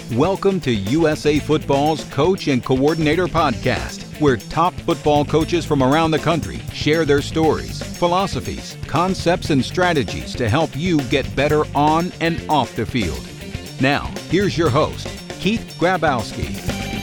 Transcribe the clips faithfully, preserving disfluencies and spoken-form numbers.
Welcome to U S A Football's Coach and Coordinator Podcast, where top football coaches from around the country share their stories, philosophies, concepts, and strategies to help you get better on and off the field. Now, here's your host, Keith Grabowski.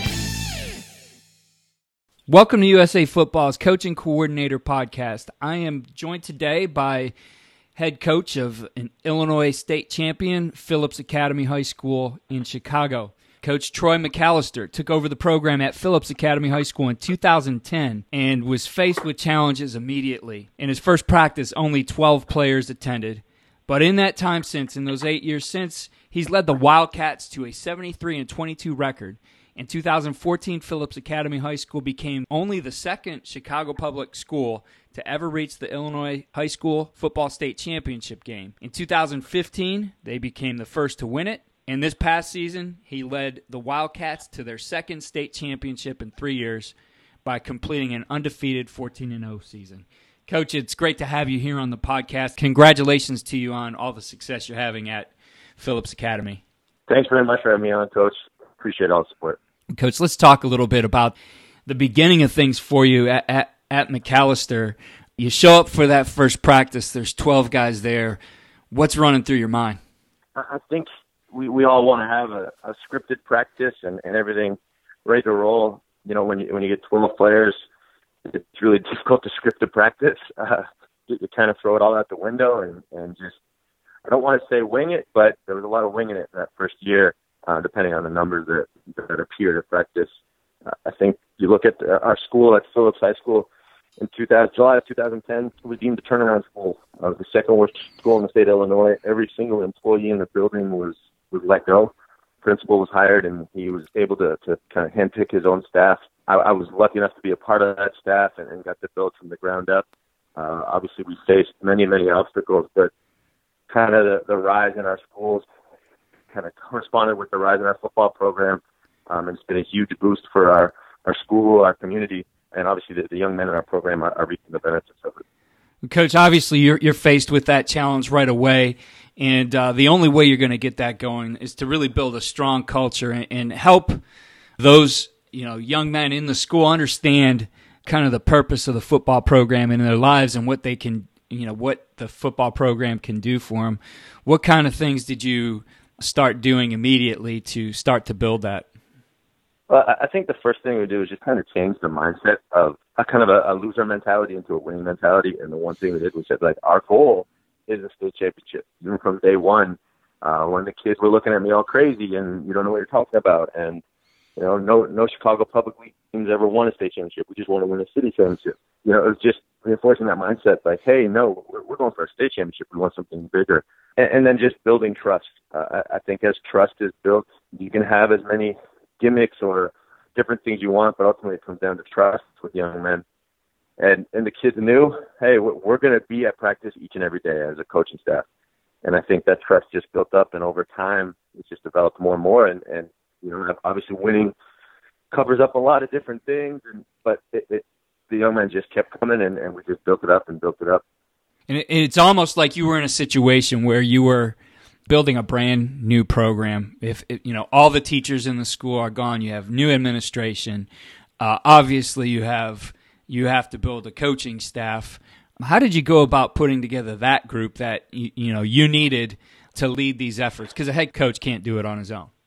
Welcome to U S A Football's Coach and Coordinator Podcast. I am joined today by head coach of an Illinois state champion, Phillips Academy High School in Chicago. Coach Troy McAllister took over the program at Phillips Academy High School in two thousand ten and was faced with challenges immediately. In his first practice, only twelve players attended. But in that time since, in those eight years since, he's led the Wildcats to a seventy-three and twenty-two record. In two thousand fourteen, Phillips Academy High School became only the second Chicago public school to ever reach the Illinois High School Football State Championship game. In two thousand fifteen, they became the first to win it. And this past season, he led the Wildcats to their second state championship in three years by completing an undefeated fourteen and oh season. Coach, it's great to have you here on the podcast. Congratulations to you on all the success you're having at Phillips Academy. Thanks very much for having me on, Coach. Appreciate all the support. Coach, let's talk a little bit about the beginning of things for you at, at, at McAllister. You show up for that first practice. There's twelve guys there. What's running through your mind? I think we, we all want to have a, a scripted practice and, and everything ready to roll. You know, when you, when you get twelve players, it's really difficult to script a practice. Uh, you, you kind of throw it all out the window and, and just, I don't want to say wing it, but there was a lot of winging it that first year. Uh, depending on the numbers that, that appear at practice. Uh, I think you look at uh, our school at Phillips High School in two thousand, July of two thousand ten, it was deemed a turnaround school. Uh, the second worst school in the state of Illinois. Every single employee in the building was, was let go. Principal was hired, and he was able to, to kind of handpick his own staff. I, I was lucky enough to be a part of that staff and, and got to build from the ground up. Uh, obviously, we faced many, many obstacles, but kind of the, the rise in our schools kind of corresponded with the rise in our football program. Um, and it's been a huge boost for our, our school, our community, and obviously the, the young men in our program are, are reaping the benefits of it. Coach, obviously you're, you're faced with that challenge right away, and uh, the only way you're going to get that going is to really build a strong culture and, and help those you know young men in the school understand kind of the purpose of the football program in their lives and what they can, you know, what the football program can do for them. What kind of things did you start doing immediately to start to build that? Well, I think the first thing we do is just kind of change the mindset of a kind of a, a loser mentality into a winning mentality. And the one thing we did was said, like, our goal is a state championship. Even from day one, uh, when the kids were looking at me all crazy and you don't know what you're talking about. And, you know, no, no Chicago public league teams ever won a state championship. We just want to win a city championship. You know, it was just reinforcing that mindset, like, hey, no, we're, we're going for a state championship. We want something bigger. And, and then just building trust. Uh, I, I think as trust is built, you can have as many gimmicks or different things you want, but ultimately it comes down to trust with young men. And and the kids knew, hey, we're, we're going to be at practice each and every day as a coaching staff. And I think that trust just built up, and over time, it's just developed more and more. And, and you know, obviously winning covers up a lot of different things, and but it, it, the young men just kept coming, and, and we just built it up and built it up. And it's almost like you were in a situation where you were building a brand new program. If, if you know all the teachers in the school are gone, you have new administration. Uh, obviously, you have you have to build a coaching staff. How did you go about putting together that group that you, you know you needed to lead these efforts? Because a head coach can't do it on his own.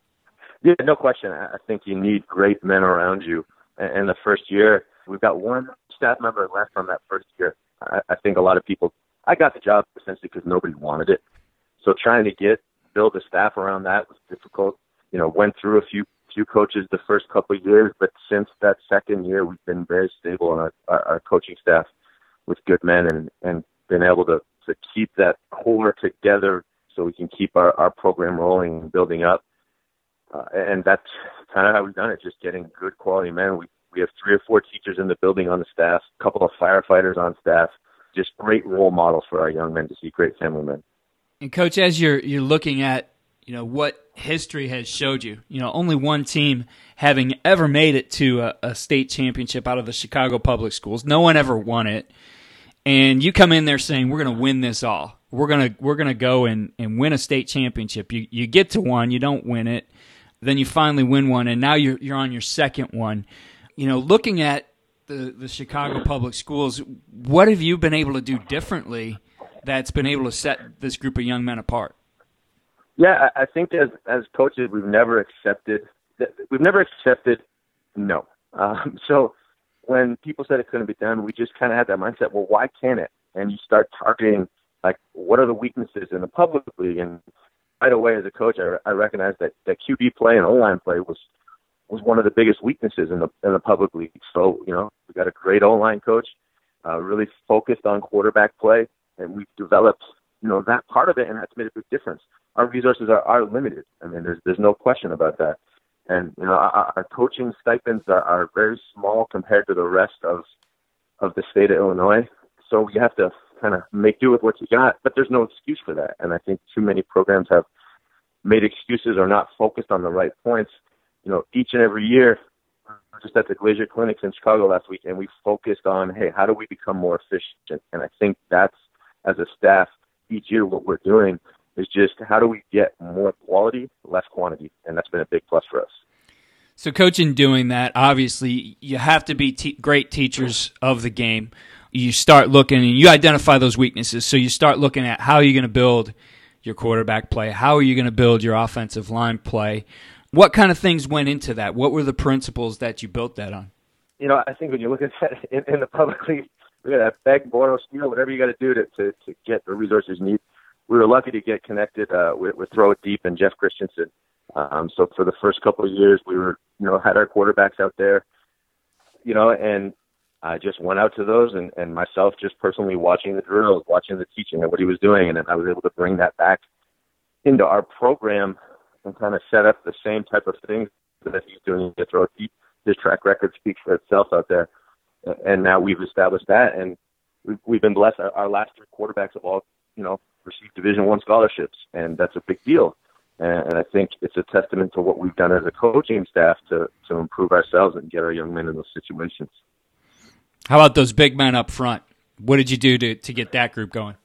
Yeah, no question. I think you need great men around you. And the first year, we've got one staff member left from that first year. I, I think a lot of people, I got the job essentially because nobody wanted it. So trying to get, build a staff around that was difficult. You know, went through a few few coaches the first couple of years, but since that second year, we've been very stable in our, our, our coaching staff with good men and, and been able to, to keep that core together so we can keep our, our program rolling and building up. Uh, and that's kind of how we've done it, just getting good quality men. We we have three or four teachers in the building on the staff, a couple of firefighters on staff, just great role models for our young men to see, great family men. And Coach, as you're you're looking at, you know, what history has showed you, you know, only one team having ever made it to a, a state championship out of the Chicago public schools. No one ever won it. And you come in there saying, we're going to win this all. We're going to we're going to go and, and win a state championship. You you get to one, you don't win it. then you finally win one, and now you're you're on your second one. You know, looking at the, the Chicago Public Schools, what have you been able to do differently that's been able to set this group of young men apart? Yeah, I think as as coaches, we've never accepted we've never accepted no. Um, so when people said it couldn't be done, we just kind of had that mindset. Well, why can't it? And you start targeting like what are the weaknesses in the public league? And right away, as a coach, I, I recognized that that Q B play and O-line play was was one of the biggest weaknesses in the in the public league. So you know, we got a great O-line coach, uh, really focused on quarterback play, and we've developed you know that part of it, and that's made a big difference. Our resources are, are limited. I mean, there's there's no question about that. And you know, our, our coaching stipends are, are very small compared to the rest of of the state of Illinois. So you have to kind of make do with what you got. But there's no excuse for that. And I think too many programs have made excuses or not focused on the right points. You know, each and every year, just at the Glacier Clinics in Chicago last week, and we focused on, hey, how do we become more efficient? And I think that's, as a staff, each year what we're doing is just how do we get more quality, less quantity, and that's been a big plus for us. So, Coach, in doing that, obviously you have to be te- great teachers of the game. You start looking and you identify those weaknesses, so you start looking at how you're going to build your quarterback play, how are you going to build your offensive line play. What kind of things went into that? What were the principles that you built that on? You know, I think when you look at that in, in the public league, we got to beg, borrow, steal, whatever you got to do to, to, to get the resources you need. We were lucky to get connected uh, with, with Throw It Deep and Jeff Christensen. Um, so for the first couple of years, we were, you know, had our quarterbacks out there, you know, and I just went out to those and, and myself just personally watching the drills, watching the teaching and what he was doing. And then I was able to bring that back into our program and kind of set up the same type of things that he's doing to Throw It Deep. His track record speaks for itself out there. And now we've established that. And we've, we've been blessed. Our, our last three quarterbacks have all, you know, received Division One scholarships, and that's a big deal. And, and I think it's a testament to what we've done as a coaching staff to, to improve ourselves and get our young men in those situations. How about those big men up front? What did you do to, to get that group going?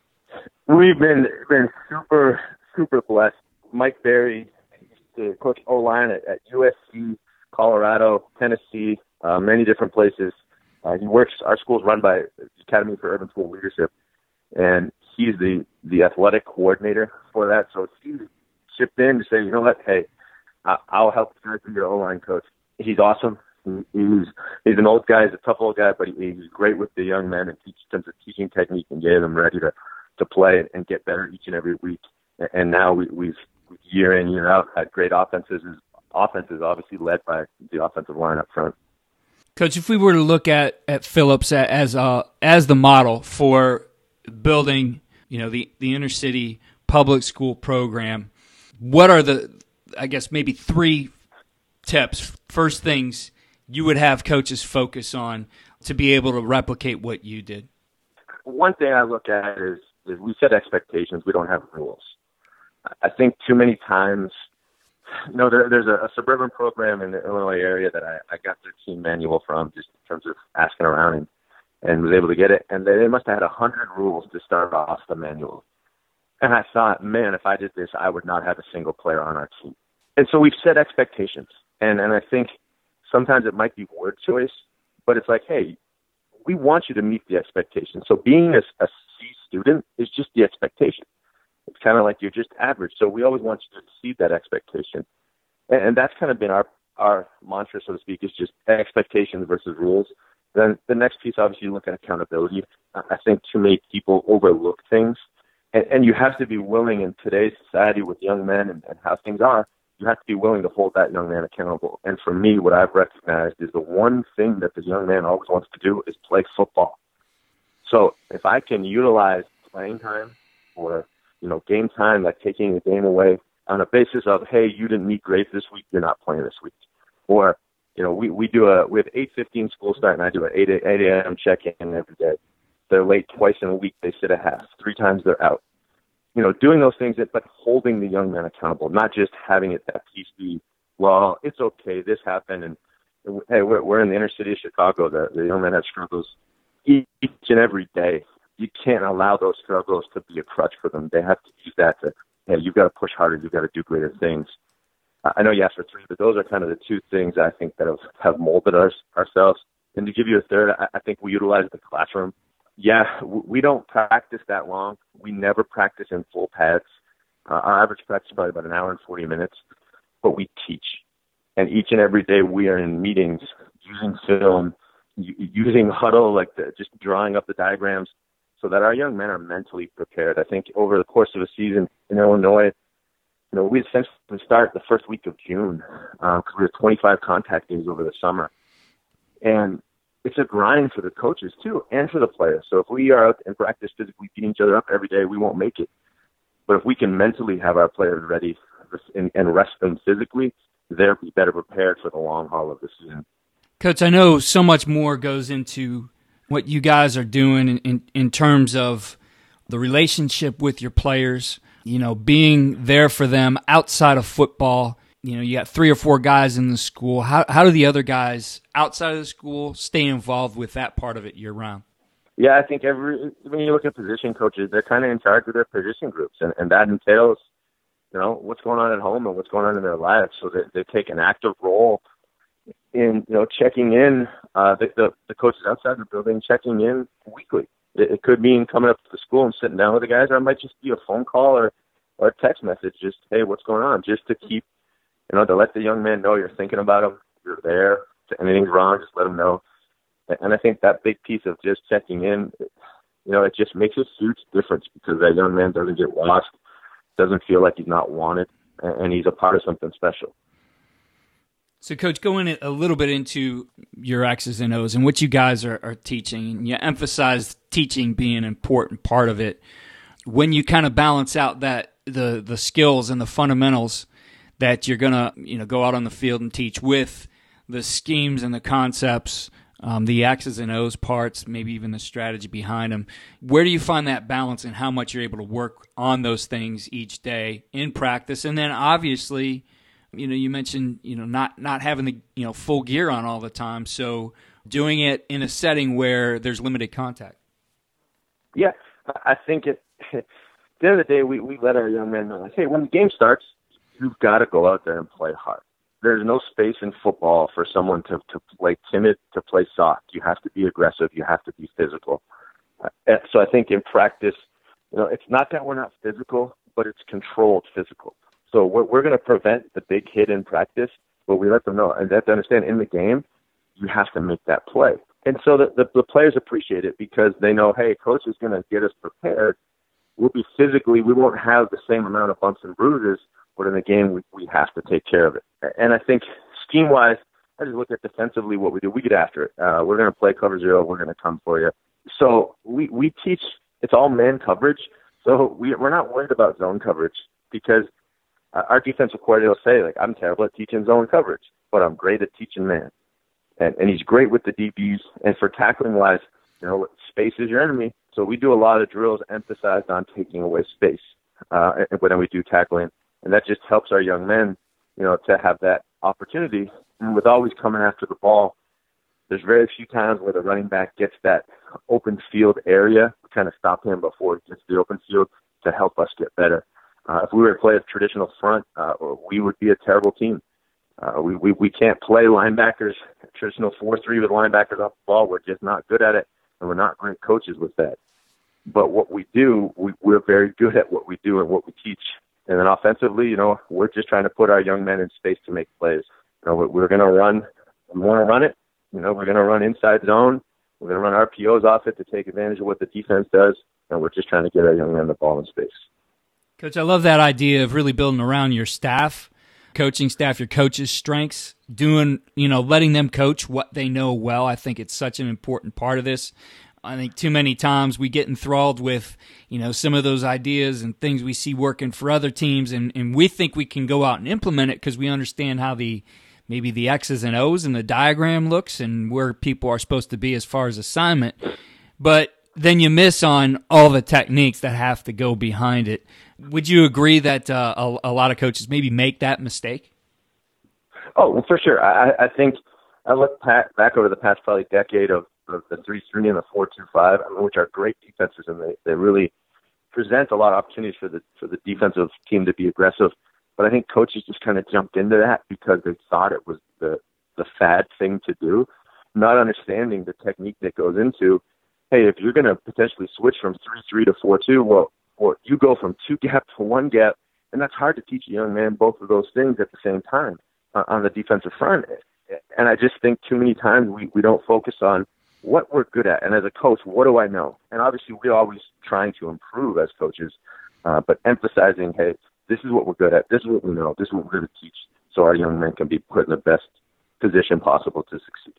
We've been been super, super blessed. Mike Berry used to coach O-line at, at U S C, Colorado, Tennessee, uh, many different places. Uh, he works, our school's run by the Academy for Urban School Leadership, and he's the, the athletic coordinator for that. So he chipped in to say, you know what, hey, I'll help you guys be your O-line coach. He's awesome. He's he's an old guy, he's a tough old guy, but he, he's great with the young men and teach them the teaching technique and get them ready to, to play and get better each and every week. And now we, we've year in, year out had great offenses. Offenses obviously led by the offensive line up front. Coach, if we were to look at, at Phillips as uh, as the model for building, you know, the, the inner city public school program, what are the, I guess, maybe three tips, first things you would have coaches focus on to be able to replicate what you did? One thing I look at is, is we set expectations. We don't have rules. I think too many times, you know, there, there's a, a suburban program in the Illinois area that I, I got their team manual from just in terms of asking around and, and was able to get it. And they, they must have had a hundred rules to start off the manual. And I thought, man, if I did this, I would not have a single player on our team. And so we've set expectations. And, and I think sometimes it might be word choice, but it's like, hey, we want you to meet the expectation. So being a, a C student is just the expectation. It's kind of like you're just average. So we always want you to exceed that expectation. And, and that's kind of been our, our mantra, so to speak, is just expectations versus rules. Then the next piece, obviously, you look at accountability. I think too many people overlook things. And, and you have to be willing in today's society with young men and, and how things are, you have to be willing to hold that young man accountable. And for me, what I've recognized is the one thing that the young man always wants to do is play football. So if I can utilize playing time or, you know, game time, like taking a game away on a basis of, hey, you didn't meet grades this week, you're not playing this week. Or, you know, we, we do a, we have eight fifteen school start and I do an eight a.m. check-in every day. They're late twice in a week, they sit a half. Three times they're out. You know, doing those things, but holding the young man accountable, not just having it that piece be, well, it's okay, this happened, and hey, we're, we're in the inner city of Chicago. The, the young man has struggles each and every day. You can't allow those struggles to be a crutch for them. They have to use that to, hey, you've got to push harder, you've got to do greater things. I know you asked for three, but those are kind of the two things I think that have, have molded us ourselves. And to give you a third, I, I think we utilize the classroom. Yeah, we don't practice that long. We never practice in full pads. Uh, our average practice is probably about an hour and forty minutes, but we teach. And each and every day we are in meetings using film, using huddle, like the, just drawing up the diagrams so that our young men are mentally prepared. I think over the course of a season in Illinois, you know, we essentially start the first week of June because uh, we have twenty-five contact days over the summer. And it's a grind for the coaches, too, and for the players. So if we are out in practice physically beating each other up every day, we won't make it. But if we can mentally have our players ready and, and rest them physically, they'll be better prepared for the long haul of the season. Coach, I know so much more goes into what you guys are doing in, in, in terms of the relationship with your players, you know, being there for them outside of football. You know, you got three or four guys in the school. How how do the other guys outside of the school stay involved with that part of it year round? Yeah, I think every when you look at position coaches, they're kind of in charge of their position groups, and, and that entails, you know, what's going on at home and what's going on in their lives. So they, they take an active role in, you know, checking in, uh, the, the, the coaches outside the building, checking in weekly. It, it could mean coming up to the school and sitting down with the guys, or it might just be a phone call or, or a text message, just, hey, what's going on, just to keep, you know, to let the young man know you're thinking about him, you're there. If anything's wrong, just let him know. And I think that big piece of just checking in, you know, it just makes a huge difference because that young man doesn't get lost, doesn't feel like he's not wanted, and he's a part of something special. So, Coach, going a little bit into your X's and O's and what you guys are, are teaching, and you emphasize teaching being an important part of it. When you kind of balance out that the the skills and the fundamentals that you're going to, you know, go out on the field and teach with the schemes and the concepts, um, the X's and O's parts, maybe even the strategy behind them. Where do you find that balance and how much you're able to work on those things each day in practice? And then obviously, you know, you mentioned, you know, not, not having the, you know, full gear on all the time. So doing it in a setting where there's limited contact. Yeah, I think it, at the end of the day, we, we let our young men know, like, hey, when the game starts, you've got to go out there and play hard. There's no space in football for someone to, to play timid, to play soft. You have to be aggressive. You have to be physical. Uh, so I think in practice, you know, it's not that we're not physical, but it's controlled physical. So we're, we're going to prevent the big hit in practice, but we let them know. And they have to understand in the game, you have to make that play. And so the, the, the players appreciate it because they know, hey, coach is going to get us prepared. We'll be physically, we won't have the same amount of bumps and bruises, but in the game, we, we have to take care of it. And I think scheme-wise, I just look at defensively what we do. We get after it. Uh, we're going to play cover zero. We're going to come for you. So we, we teach, it's all man coverage. So we, we're not worried about zone coverage because uh, our defensive coordinator will say, like, I'm terrible at teaching zone coverage, but I'm great at teaching man. And, and he's great with the D Bs. And for tackling-wise, you know, space is your enemy. So we do a lot of drills emphasized on taking away space uh, when we do tackling. And that just helps our young men, you know, to have that opportunity. And with always coming after the ball, there's very few times where the running back gets that open field area to kind of stop him before he gets to the open field to help us get better. Uh, if we were to play a traditional front, uh, we would be a terrible team. Uh, we, we, we can't play linebackers, traditional four three with linebackers off the ball. We're just not good at it, and we're not great coaches with that. But what we do, we, we're very good at what we do and what we teach. And then offensively, you know, we're just trying to put our young men in space to make plays. You know, we're going to run, we want to run it. You know, we're going to run inside zone. We're going to run R P Os off it to take advantage of what the defense does. And we're just trying to get our young men the ball in space. Coach, I love that idea of really building around your staff, coaching staff, your coaches' strengths, doing, you know, letting them coach what they know well. I think it's such an important part of this. I think too many times we get enthralled with, you know, some of those ideas and things we see working for other teams, and, and we think we can go out and implement it because we understand how the maybe the X's and O's and the diagram looks and where people are supposed to be as far as assignment. But then you miss on all the techniques that have to go behind it. Would you agree that uh, a, a lot of coaches maybe make that mistake? Oh, well, for sure. I, I think I look back over the past probably decade of the three three and the four two five, I mean, which are great defenses, and they, they really present a lot of opportunities for the for the defensive team to be aggressive. But I think coaches just kind of jumped into that because they thought it was the, the fad thing to do, not understanding the technique that goes into, hey, if you're going to potentially switch from three three to four two, well, or you go from two gap to one gap, and that's hard to teach a young man both of those things at the same time uh, on the defensive front. And I just think too many times we, we don't focus on what we're good at. And as a coach, what do I know? And obviously we're always trying to improve as coaches, uh, but emphasizing, hey, this is what we're good at. This is what we know. This is what we're going to teach so our young men can be put in the best position possible to succeed.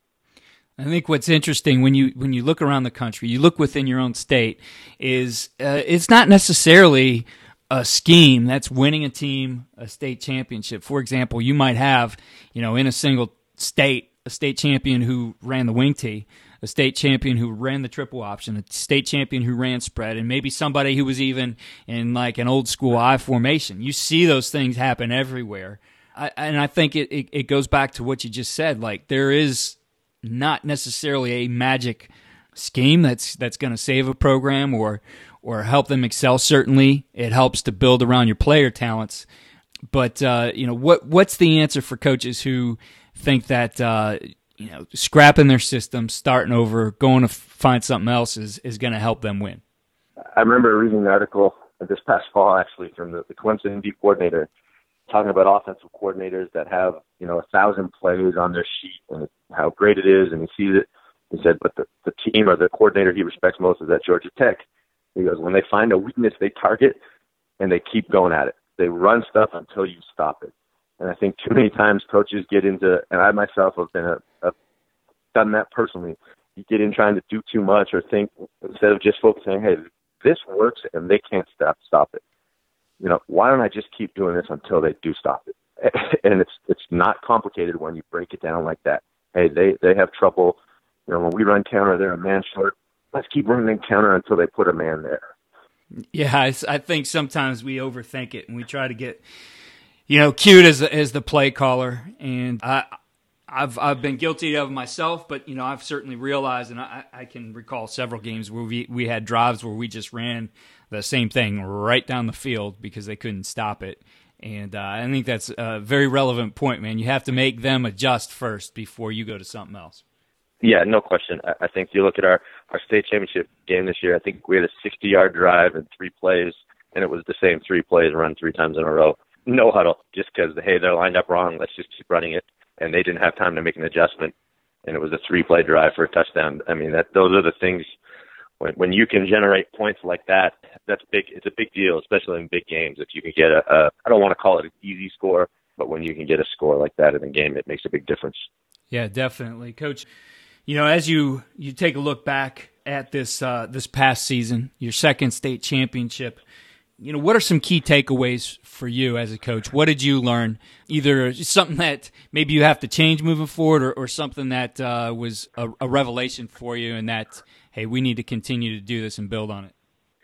I think what's interesting when you when you look around the country, you look within your own state, is uh, it's not necessarily a scheme that's winning a team a state championship. For example, you might have, you know, in a single state, a state champion who ran the wing tee, a state champion who ran the triple option, a state champion who ran spread, and maybe somebody who was even in like an old school I formation. You see those things happen everywhere. I, and I think it, it, it goes back to what you just said. Like, there is not necessarily a magic scheme that's that's going to save a program or or help them excel. Certainly, it helps to build around your player talents. But uh, you know, what what's the answer for coaches who think that uh, you know scrapping their system, starting over, going to find something else is is going to help them win? I remember reading an article this past fall, actually, from the, the Clemson D coordinator, talking about offensive coordinators that have, you know, a thousand plays on their sheet and how great it is, and he sees it. He said, but the, the team or the coordinator he respects most is at Georgia Tech. He goes, when they find a weakness, they target and they keep going at it. They run stuff until you stop it. And I think too many times coaches get into, and I myself have been a, a done that personally. You get in trying to do too much or think, instead of just focusing, hey, this works and they can't stop stop it. You know, why don't I just keep doing this until they do stop it? And it's it's not complicated when you break it down like that. Hey, they, they have trouble. You know, when we run counter, they're a man short. Let's keep running counter until they put a man there. Yeah, I, I think sometimes we overthink it and we try to get, you know, cute as as the play caller. And I, I've I've been guilty of myself, but you know, I've certainly realized, and I, I can recall several games where we we had drives where we just ran the same thing right down the field because they couldn't stop it. And uh, I think that's a very relevant point, man. You have to make them adjust first before you go to something else. Yeah, no question. I think you look at our, our state championship game this year, I think we had a sixty-yard drive in three plays, and it was the same three plays run three times in a row. No huddle, just because, hey, they're lined up wrong. Let's just keep running it. And they didn't have time to make an adjustment, and it was a three-play drive for a touchdown. I mean, that those are the things. When, when you can generate points like that, that's big. It's a big deal, especially in big games. If you can get a, a I don't want to call it an easy score, but when you can get a score like that in a game, it makes a big difference. Yeah, definitely. Coach, you know, as you, you take a look back at this uh, this past season, your second state championship, you know, what are some key takeaways for you as a coach? What did you learn? Either something that maybe you have to change moving forward, or, or something that uh, was a, a revelation for you, and that, hey, we need to continue to do this and build on it.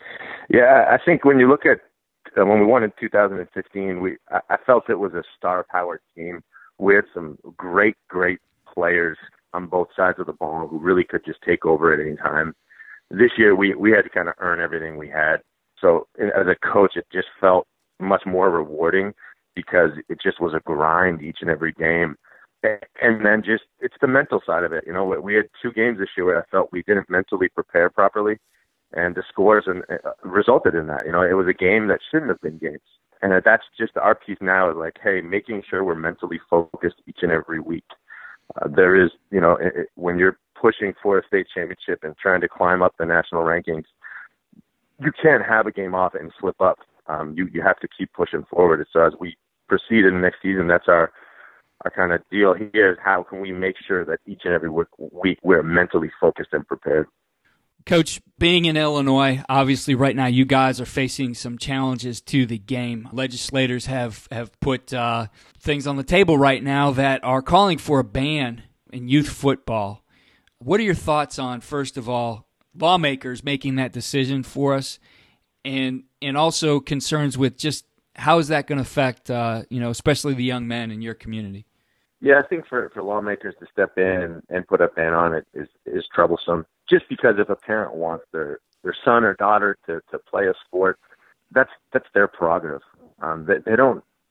Yeah, I think when you look at uh, when we won in two thousand fifteen, we I, I felt it was a star-powered team with some great, great players on both sides of the ball who really could just take over at any time. This year, we, we had to kind of earn everything we had. So as a coach, it just felt much more rewarding because it just was a grind each and every game. And then just, it's the mental side of it. You know, we had two games this year where I felt we didn't mentally prepare properly, and the scores and uh, resulted in that. You know, it was a game that shouldn't have been games. And that's just our piece now, is like, hey, making sure we're mentally focused each and every week. Uh, there is, you know, it, it, when you're pushing for a state championship and trying to climb up the national rankings, you can't have a game off and slip up. Um, you, you have to keep pushing forward. So as we proceed in the next season, that's our, our kind of deal here, is how can we make sure that each and every week we're mentally focused and prepared. Coach, being in Illinois, obviously right now you guys are facing some challenges to the game. Legislators have, have put uh, things on the table right now that are calling for a ban in youth football. What are your thoughts on, first of all, lawmakers making that decision for us, and and also concerns with just how is that going to affect, uh, you know, especially the young men in your community? Yeah, I think for, for lawmakers to step in and, and put a ban on it is, is troublesome. Just because if a parent wants their, their son or daughter to, to play a sport, that's that's their prerogative. Um, they, they don't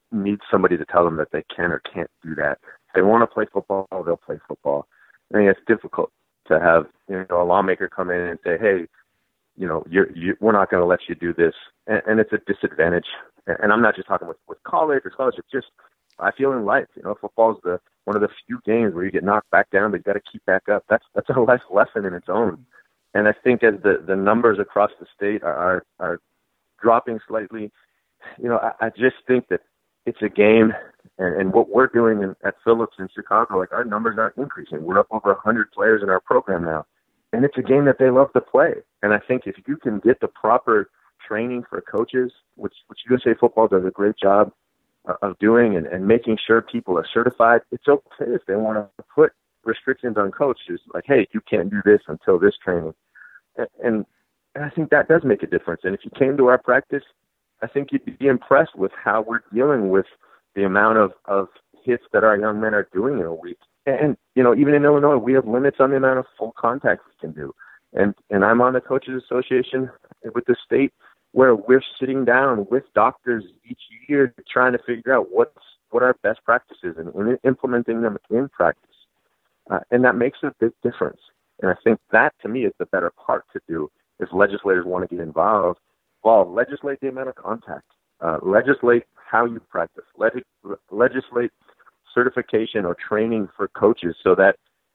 need somebody to tell them that they can or can't do that. If they want to play football, they'll play football. I think it's difficult to have, you know, a lawmaker come in and say, hey, you know, you're, you, we're not going to let you do this. And, and it's a disadvantage. And I'm not just talking with, with college or scholarship, just I feel in life, you know, football is the, one of the few games where you get knocked back down, but you got to keep back up. That's, that's a life lesson in its own. And I think as the, the numbers across the state are, are, are dropping slightly, you know, I, I just think that it's a game, and, and what we're doing in, at Phillips in Chicago, like our numbers aren't increasing. We're up over one hundred players in our program now, and it's a game that they love to play. And I think if you can get the proper training for coaches, which, which U S A Football does a great job of doing, and, and making sure people are certified, it's okay if they want to put restrictions on coaches, like, hey, you can't do this until this training. And, and, and I think that does make a difference. And if you came to our practice, I think you'd be impressed with how we're dealing with the amount of, of hits that our young men are doing in a week. And, you know, even in Illinois, we have limits on the amount of full contact we can do. And and I'm on the Coaches Association with the state where we're sitting down with doctors each year trying to figure out what's, what our best practices and, and implementing them in practice. Uh, and that makes a big difference. And I think that, to me, is the better part to do if legislators want to get involved. Well, legislate the amount of contact, uh, legislate how you practice, Leg- legislate certification or training for coaches so that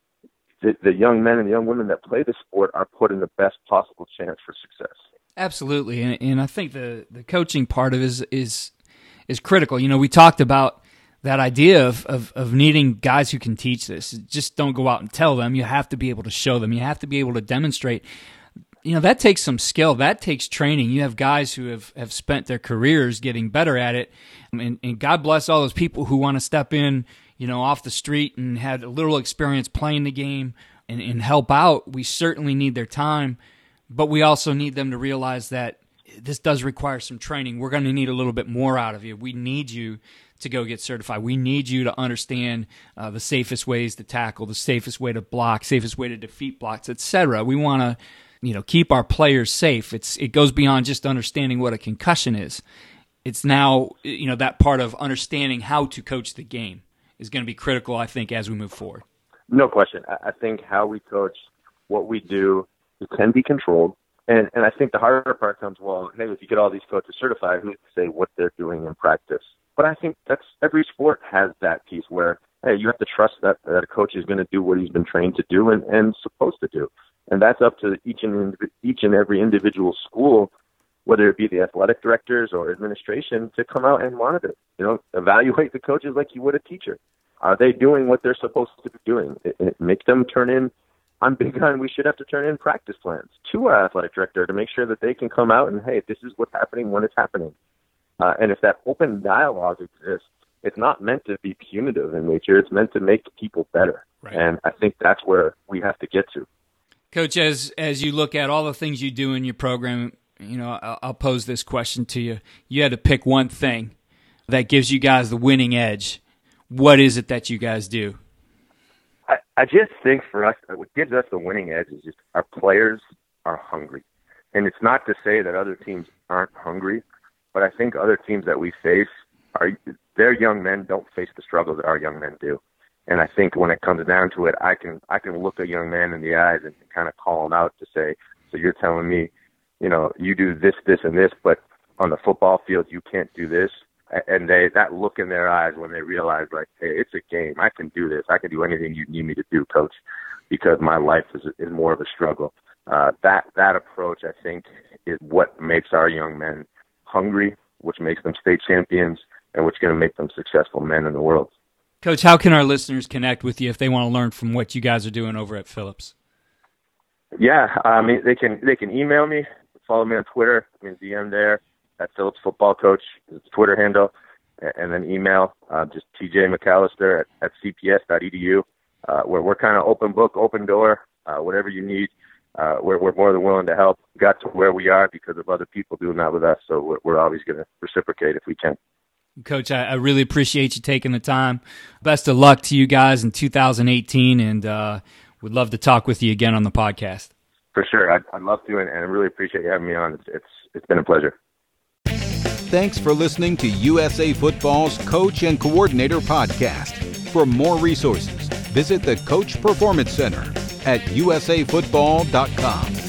the, the young men and young women that play the sport are put in the best possible chance for success. Absolutely, and, and I think the, the coaching part of it is, is is critical. You know, we talked about that idea of, of, of needing guys who can teach this. Just don't go out and tell them. You have to be able to show them. You have to be able to demonstrate. You know, that takes some skill. That takes training. You have guys who have, have spent their careers getting better at it. And, and God bless all those people who want to step in, you know, off the street and had a little experience playing the game and, and help out. We certainly need their time, but we also need them to realize that this does require some training. We're going to need a little bit more out of you. We need you to go get certified. We need you to understand uh, the safest ways to tackle, the safest way to block, safest way to defeat blocks, et cetera. We want to, you know, keep our players safe. It's it goes beyond just understanding what a concussion is. It's now, you know, that part of understanding how to coach the game is going to be critical, I think, as we move forward. No question. I think how we coach, what we do, it can be controlled. And and I think the harder part comes, well, hey, if you get all these coaches certified, who's to say what they're doing in practice? But I think that's every sport has that piece where, hey, you have to trust that, that a coach is going to do what he's been trained to do and, and supposed to do. And that's up to each and each and every individual school, whether it be the athletic directors or administration, to come out and monitor, you know, evaluate the coaches like you would a teacher. Are they doing what they're supposed to be doing? It, it make them turn in. I'm big on we should have to turn in practice plans to our athletic director to make sure that they can come out and, hey, this is what's happening when it's happening. Uh, and if that open dialogue exists, it's not meant to be punitive in nature. It's meant to make people better. Right. And I think that's where we have to get to. Coach, as as you look at all the things you do in your program, you know, I'll, I'll pose this question to you. You had to pick one thing that gives you guys the winning edge. What is it that you guys do? I, I just think for us, what gives us the winning edge is just our players are hungry. And it's not to say that other teams aren't hungry, but I think other teams that we face, are their young men don't face the struggles that our young men do. And I think when it comes down to it, I can I can look a young man in the eyes and kind of call him out to say, so you're telling me, you know, you do this, this, and this, but on the football field you can't do this. And they that look in their eyes when they realize, like, hey, it's a game. I can do this. I can do anything you need me to do, Coach, because my life is is more of a struggle. Uh, that that approach, I think, is what makes our young men hungry, which makes them state champions, and which is going to make them successful men in the world. Coach, how can our listeners connect with you if they want to learn from what you guys are doing over at Phillips? Yeah, I mean, they can they can email me, follow me on Twitter. I mean, D M there at Phillips Football Coach, is the Twitter handle, and then email uh, just T J McAllister at, at C P S dot E D U. Uh, we're we're kind of open book, open door, uh, whatever you need. Uh, we're we're more than willing to help. We got to where we are because of other people doing that with us, so we're, we're always going to reciprocate if we can. Coach, I, I really appreciate you taking the time. Best of luck to you guys in two thousand eighteen, and uh, would love to talk with you again on the podcast. For sure. I'd, I'd love to, and, and I really appreciate you having me on. It's, it's It's been a pleasure. thanks for listening to U S A Football's Coach and Coordinator Podcast. For more resources, visit the Coach Performance Center at U S A football dot com.